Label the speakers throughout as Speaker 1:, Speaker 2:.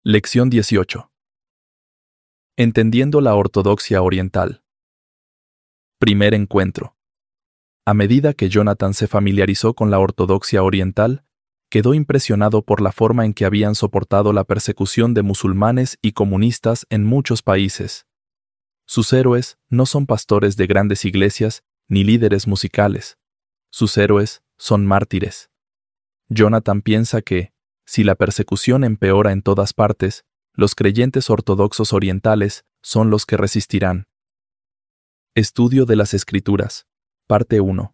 Speaker 1: Lección 18. Entendiendo la ortodoxia oriental. Primer encuentro. A medida que Jonathan se familiarizó con la ortodoxia oriental, quedó impresionado por la forma en que habían soportado la persecución de musulmanes y comunistas en muchos países. Sus héroes no son pastores de grandes iglesias ni líderes musicales. Sus héroes son mártires. Jonathan piensa que, si la persecución empeora en todas partes, los creyentes ortodoxos orientales son los que resistirán. Estudio de las Escrituras. Parte 1.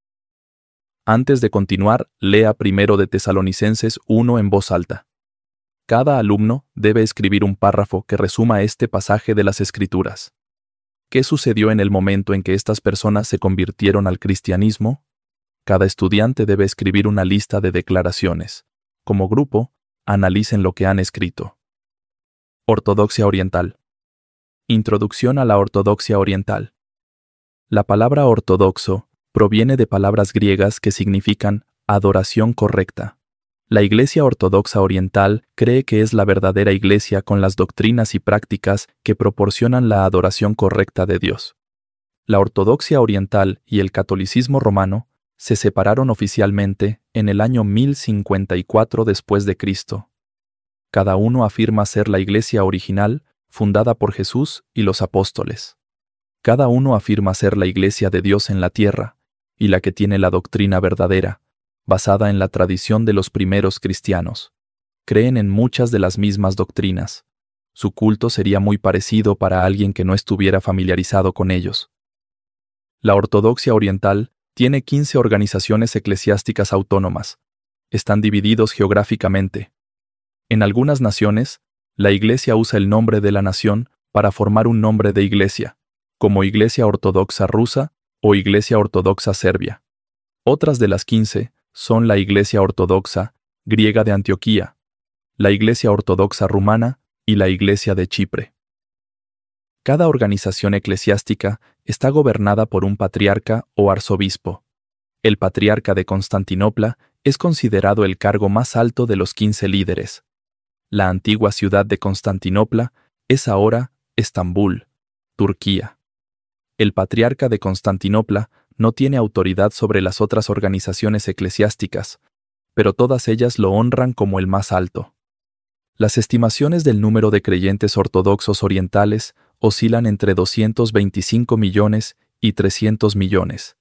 Speaker 1: Antes de continuar, lea primero de Tesalonicenses 1 en voz alta. Cada alumno debe escribir un párrafo que resuma este pasaje de las Escrituras. ¿Qué sucedió en el momento en que estas personas se convirtieron al cristianismo? Cada estudiante debe escribir una lista de declaraciones. Como grupo, analicen lo que han escrito. Ortodoxia oriental. Introducción a la ortodoxia oriental. La palabra ortodoxo proviene de palabras griegas que significan adoración correcta. La Iglesia Ortodoxa Oriental cree que es la verdadera Iglesia con las doctrinas y prácticas que proporcionan la adoración correcta de Dios. La Ortodoxia Oriental y el Catolicismo Romano se separaron oficialmente en el año 1054 después de Cristo. Cada uno afirma ser la Iglesia original, fundada por Jesús y los apóstoles. Cada uno afirma ser la Iglesia de Dios en la tierra, y la que tiene la doctrina verdadera, basada en la tradición de los primeros cristianos. Creen en muchas de las mismas doctrinas. Su culto sería muy parecido para alguien que no estuviera familiarizado con ellos. La Ortodoxia Oriental tiene 15 organizaciones eclesiásticas autónomas. Están divididos geográficamente. En algunas naciones, la Iglesia usa el nombre de la nación para formar un nombre de iglesia, como Iglesia Ortodoxa Rusa o Iglesia Ortodoxa Serbia. Otras de las 15 son la Iglesia Ortodoxa Griega de Antioquía, la Iglesia Ortodoxa Rumana y la Iglesia de Chipre. Cada organización eclesiástica está gobernada por un patriarca o arzobispo. El patriarca de Constantinopla es considerado el cargo más alto de los 15 líderes. La antigua ciudad de Constantinopla es ahora Estambul, Turquía. El patriarca de Constantinopla no tiene autoridad sobre las otras organizaciones eclesiásticas, pero todas ellas lo honran como el más alto. Las estimaciones del número de creyentes ortodoxos orientales oscilan entre 225 millones y 300 millones.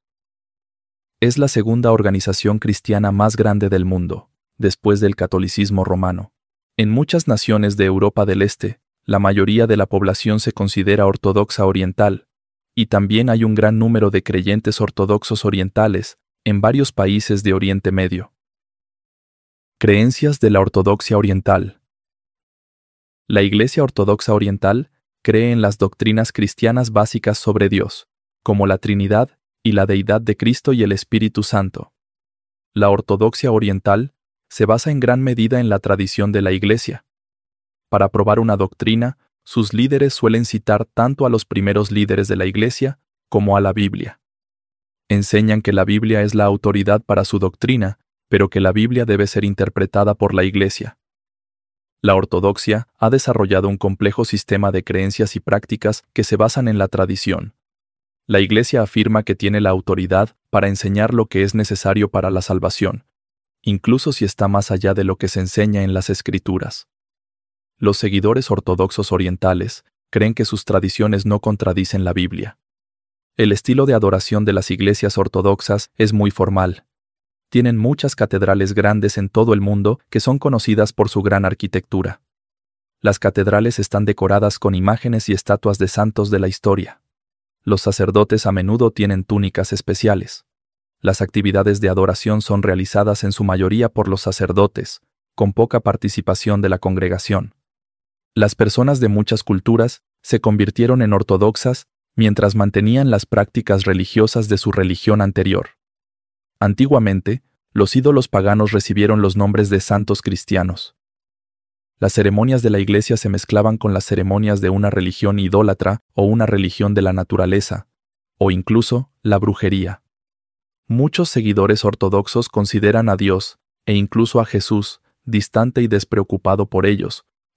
Speaker 1: Es la segunda organización cristiana más grande del mundo, después del catolicismo romano. En muchas naciones de Europa del Este, la mayoría de la población se considera ortodoxa oriental, y también hay un gran número de creyentes ortodoxos orientales en varios países de Oriente Medio. Creencias de la ortodoxia oriental. La Iglesia Ortodoxa Oriental cree en las doctrinas cristianas básicas sobre Dios, como la Trinidad y la deidad de Cristo y el Espíritu Santo. La ortodoxia oriental se basa en gran medida en la tradición de la Iglesia. Para probar una doctrina, sus líderes suelen citar tanto a los primeros líderes de la Iglesia como a la Biblia. Enseñan que la Biblia es la autoridad para su doctrina, pero que la Biblia debe ser interpretada por la Iglesia. La ortodoxia ha desarrollado un complejo sistema de creencias y prácticas que se basan en la tradición. La Iglesia afirma que tiene la autoridad para enseñar lo que es necesario para la salvación, incluso si está más allá de lo que se enseña en las Escrituras. Los seguidores ortodoxos orientales creen que sus tradiciones no contradicen la Biblia. El estilo de adoración de las iglesias ortodoxas es muy formal. Tienen muchas catedrales grandes en todo el mundo que son conocidas por su gran arquitectura. Las catedrales están decoradas con imágenes y estatuas de santos de la historia. Los sacerdotes a menudo tienen túnicas especiales. Las actividades de adoración son realizadas en su mayoría por los sacerdotes, con poca participación de la congregación. Las personas de muchas culturas se convirtieron en ortodoxas mientras mantenían las prácticas religiosas de su religión anterior. Antiguamente, los ídolos paganos recibieron los nombres de santos cristianos. Las ceremonias de la Iglesia se mezclaban con las ceremonias de una religión idólatra o una religión de la naturaleza, o incluso la brujería. Muchos seguidores ortodoxos consideran a Dios, e incluso a Jesús, distante y despreocupado por ellos,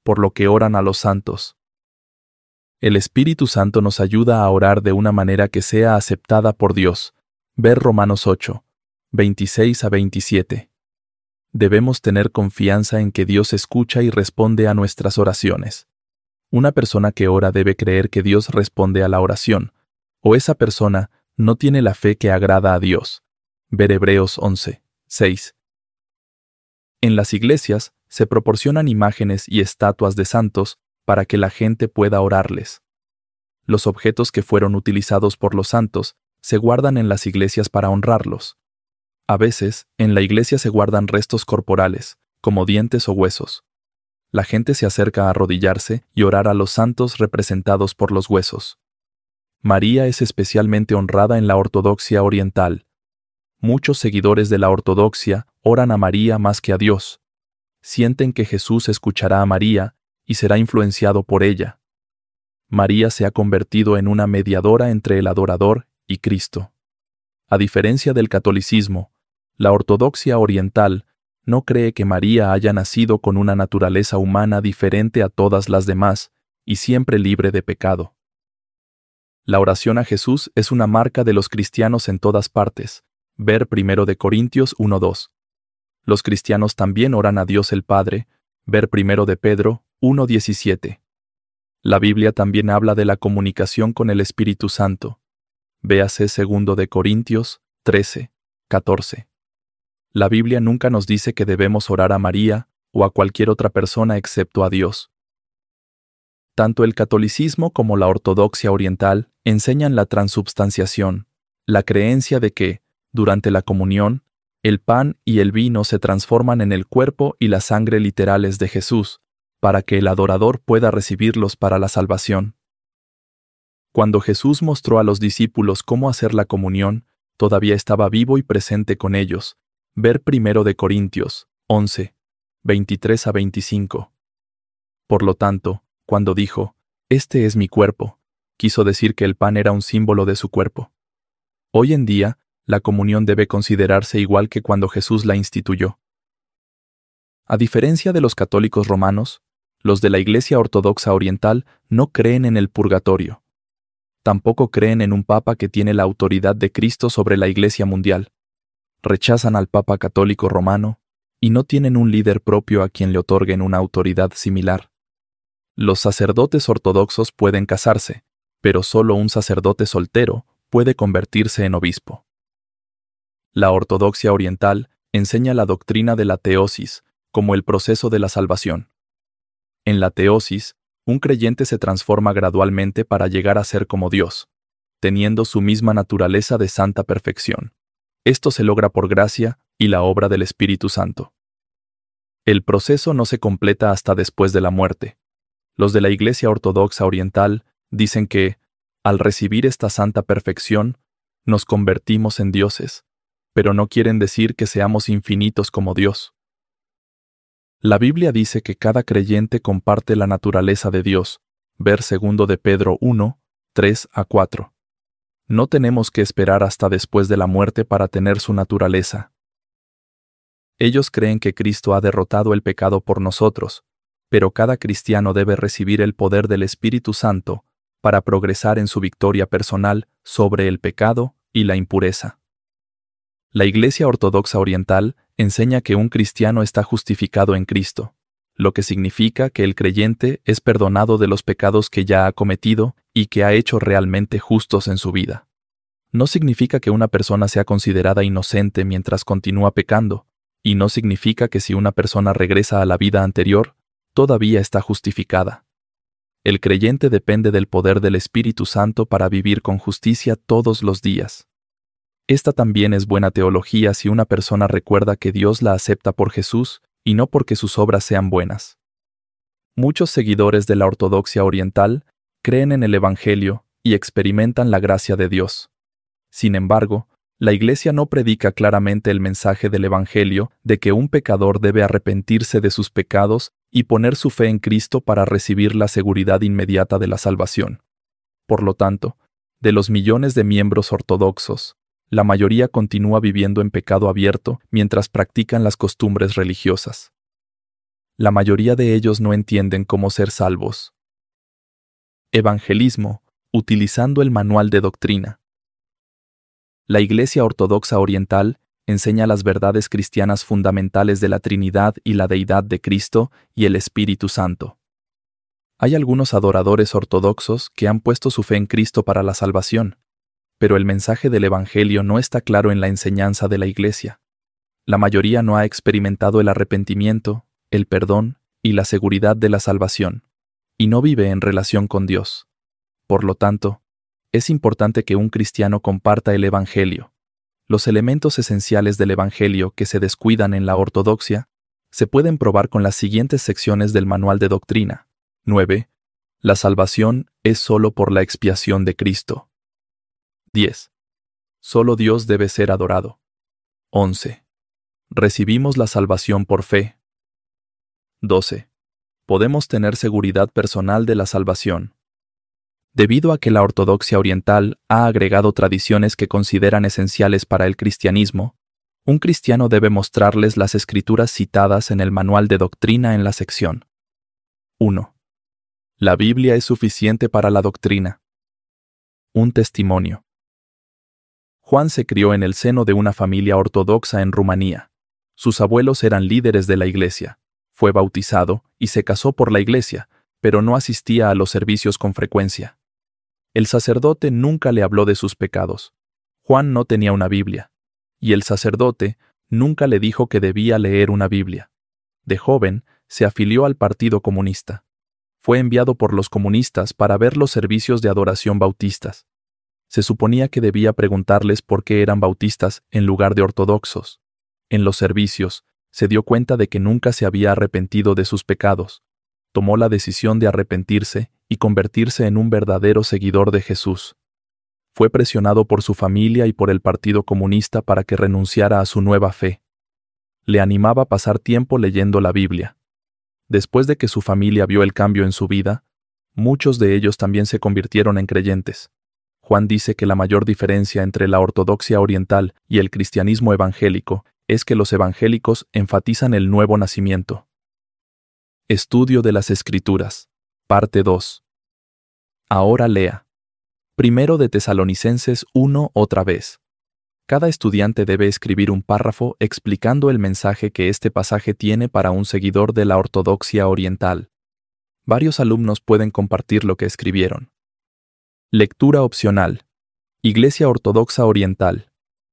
Speaker 1: por lo que oran a los santos. El Espíritu Santo nos ayuda a orar de una manera que sea aceptada por Dios. Ver Romanos 8, 26 a 27. Debemos tener confianza en que Dios escucha y responde a nuestras oraciones. Una persona que ora debe creer que Dios responde a la oración, o esa persona no tiene la fe que agrada a Dios. Ver Hebreos 11, 6. En las iglesias se proporcionan imágenes y estatuas de santos para que la gente pueda orarles. Los objetos que fueron utilizados por los santos se guardan en las iglesias para honrarlos. A veces, en la iglesia se guardan restos corporales, como dientes o huesos. La gente se acerca a arrodillarse y orar a los santos representados por los huesos. María es especialmente honrada en la ortodoxia oriental. Muchos seguidores de la ortodoxia oran a María más que a Dios. Sienten que Jesús escuchará a María y será influenciado por ella. María se ha convertido en una mediadora entre el adorador y Cristo. A diferencia del catolicismo, la ortodoxia oriental no cree que María haya nacido con una naturaleza humana diferente a todas las demás y siempre libre de pecado. La oración a Jesús es una marca de los cristianos en todas partes. Ver 1 Corintios 1:2. Los cristianos también oran a Dios el Padre. Ver 1 Pedro 1:17. La Biblia también habla de la comunicación con el Espíritu Santo. Véase 2 Corintios 13:14. La Biblia nunca nos dice que debemos orar a María o a cualquier otra persona excepto a Dios. Tanto el catolicismo como la ortodoxia oriental enseñan la transubstanciación, la creencia de que, durante la comunión, el pan y el vino se transforman en el cuerpo y la sangre literales de Jesús, para que el adorador pueda recibirlos para la salvación. Cuando Jesús mostró a los discípulos cómo hacer la comunión, todavía estaba vivo y presente con ellos. Ver 1 Corintios 11, 23 a 25. Por lo tanto, cuando dijo, «Este es mi cuerpo», quiso decir que el pan era un símbolo de su cuerpo. Hoy en día, la comunión debe considerarse igual que cuando Jesús la instituyó. A diferencia de los católicos romanos, los de la Iglesia Ortodoxa Oriental no creen en el purgatorio. Tampoco creen en un papa que tiene la autoridad de Cristo sobre la Iglesia mundial. Rechazan al Papa Católico Romano y no tienen un líder propio a quien le otorguen una autoridad similar. Los sacerdotes ortodoxos pueden casarse, pero solo un sacerdote soltero puede convertirse en obispo. La ortodoxia oriental enseña la doctrina de la teosis como el proceso de la salvación. En la teosis, un creyente se transforma gradualmente para llegar a ser como Dios, teniendo su misma naturaleza de santa perfección. Esto se logra por gracia y la obra del Espíritu Santo. El proceso no se completa hasta después de la muerte. Los de la Iglesia Ortodoxa Oriental dicen que, al recibir esta santa perfección, nos convertimos en dioses, pero no quieren decir que seamos infinitos como Dios. La Biblia dice que cada creyente comparte la naturaleza de Dios. Ver 2 Pedro 1, 3 a 4. No tenemos que esperar hasta después de la muerte para tener su naturaleza. Ellos creen que Cristo ha derrotado el pecado por nosotros, pero cada cristiano debe recibir el poder del Espíritu Santo para progresar en su victoria personal sobre el pecado y la impureza. La Iglesia Ortodoxa Oriental enseña que un cristiano está justificado en Cristo, lo que significa que el creyente es perdonado de los pecados que ya ha cometido y que ha hecho realmente justos en su vida. No significa que una persona sea considerada inocente mientras continúa pecando, y no significa que si una persona regresa a la vida anterior, todavía está justificada. El creyente depende del poder del Espíritu Santo para vivir con justicia todos los días. Esta también es buena teología si una persona recuerda que Dios la acepta por Jesús y no porque sus obras sean buenas. Muchos seguidores de la ortodoxia oriental creen en el Evangelio y experimentan la gracia de Dios. Sin embargo, la Iglesia no predica claramente el mensaje del Evangelio de que un pecador debe arrepentirse de sus pecados y poner su fe en Cristo para recibir la seguridad inmediata de la salvación. Por lo tanto, de los millones de miembros ortodoxos, la mayoría continúa viviendo en pecado abierto mientras practican las costumbres religiosas. La mayoría de ellos no entienden cómo ser salvos. Evangelismo, utilizando el manual de doctrina. La Iglesia Ortodoxa Oriental enseña las verdades cristianas fundamentales de la Trinidad y la deidad de Cristo y el Espíritu Santo. Hay algunos adoradores ortodoxos que han puesto su fe en Cristo para la salvación, pero el mensaje del Evangelio no está claro en la enseñanza de la Iglesia. La mayoría no ha experimentado el arrepentimiento, el perdón y la seguridad de la salvación, y no vive en relación con Dios. Por lo tanto, es importante que un cristiano comparta el Evangelio. Los elementos esenciales del Evangelio que se descuidan en la ortodoxia se pueden probar con las siguientes secciones del Manual de Doctrina. 9. La salvación es solo por la expiación de Cristo. 10. Solo Dios debe ser adorado. 11. Recibimos la salvación por fe. 12. Podemos tener seguridad personal de la salvación. Debido a que la ortodoxia oriental ha agregado tradiciones que consideran esenciales para el cristianismo, un cristiano debe mostrarles las escrituras citadas en el manual de doctrina en la sección 1. La Biblia es suficiente para la doctrina. Un testimonio. Juan se crió en el seno de una familia ortodoxa en Rumanía. Sus abuelos eran líderes de la iglesia. Fue bautizado y se casó por la iglesia, pero no asistía a los servicios con frecuencia. El sacerdote nunca le habló de sus pecados. Juan no tenía una Biblia, y el sacerdote nunca le dijo que debía leer una Biblia. De joven, se afilió al Partido Comunista. Fue enviado por los comunistas para ver los servicios de adoración bautistas. Se suponía que debía preguntarles por qué eran bautistas en lugar de ortodoxos. En los servicios, se dio cuenta de que nunca se había arrepentido de sus pecados. Tomó la decisión de arrepentirse y convertirse en un verdadero seguidor de Jesús. Fue presionado por su familia y por el Partido Comunista para que renunciara a su nueva fe. Le animaba a pasar tiempo leyendo la Biblia. Después de que su familia vio el cambio en su vida, muchos de ellos también se convirtieron en creyentes. Juan dice que la mayor diferencia entre la ortodoxia oriental y el cristianismo evangélico es que los evangélicos enfatizan el nuevo nacimiento. Estudio de las Escrituras. Parte 2. Ahora lea. Primero de Tesalonicenses 1 otra vez. Cada estudiante debe escribir un párrafo explicando el mensaje que este pasaje tiene para un seguidor de la ortodoxia oriental. Varios alumnos pueden compartir lo que escribieron. Lectura opcional. Iglesia Ortodoxa Oriental.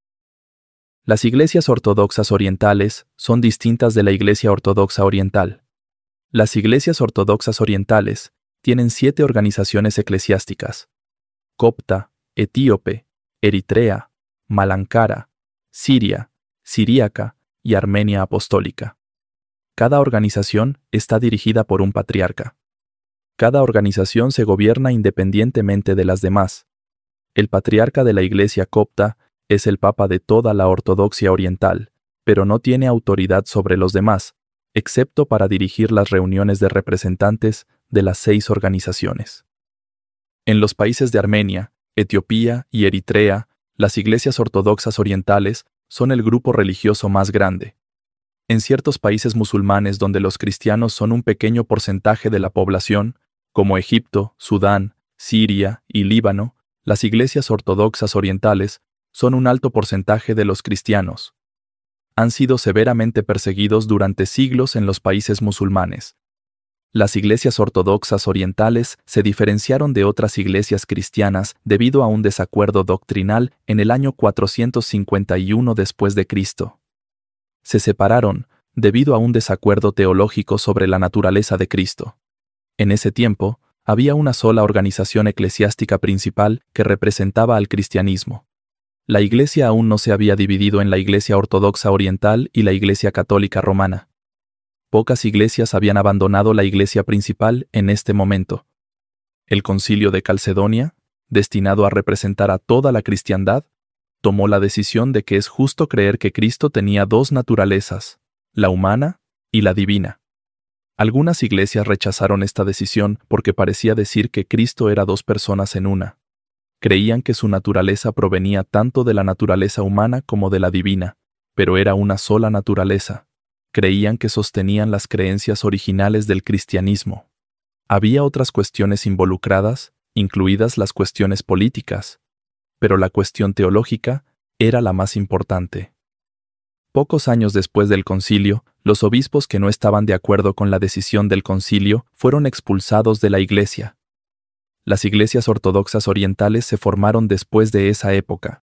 Speaker 1: Las iglesias ortodoxas orientales son distintas de la Iglesia Ortodoxa Oriental. Las iglesias ortodoxas orientales tienen 7 organizaciones eclesiásticas: copta, etíope, eritrea, malankara, siria, siríaca y armenia apostólica. Cada organización está dirigida por un patriarca. Cada organización se gobierna independientemente de las demás. El patriarca de la iglesia copta es el papa de toda la ortodoxia oriental, pero no tiene autoridad sobre los demás, excepto para dirigir las reuniones de representantes de las 6 organizaciones. En los países de Armenia, Etiopía y Eritrea, las iglesias ortodoxas orientales son el grupo religioso más grande. En ciertos países musulmanes donde los cristianos son un pequeño porcentaje de la población, como Egipto, Sudán, Siria y Líbano, las iglesias ortodoxas orientales son un alto porcentaje de los cristianos. Han sido severamente perseguidos durante siglos en los países musulmanes. Las iglesias ortodoxas orientales se diferenciaron de otras iglesias cristianas debido a un desacuerdo doctrinal en el año 451 después de Cristo. Se separaron debido a un desacuerdo teológico sobre la naturaleza de Cristo. En ese tiempo, había una sola organización eclesiástica principal que representaba al cristianismo. La iglesia aún no se había dividido en la Iglesia Ortodoxa Oriental y la Iglesia Católica Romana. Pocas iglesias habían abandonado la iglesia principal en este momento. El Concilio de Calcedonia, destinado a representar a toda la cristiandad, tomó la decisión de que es justo creer que Cristo tenía 2 naturalezas, la humana y la divina. Algunas iglesias rechazaron esta decisión porque parecía decir que Cristo era 2 personas en una. Creían que su naturaleza provenía tanto de la naturaleza humana como de la divina, pero era una sola naturaleza. creían que sostenían las creencias originales del cristianismo. Había otras cuestiones involucradas, incluidas las cuestiones políticas, pero la cuestión teológica era la más importante. Pocos años después del concilio, los obispos que no estaban de acuerdo con la decisión del concilio fueron expulsados de la Iglesia. Las iglesias ortodoxas orientales se formaron después de esa época.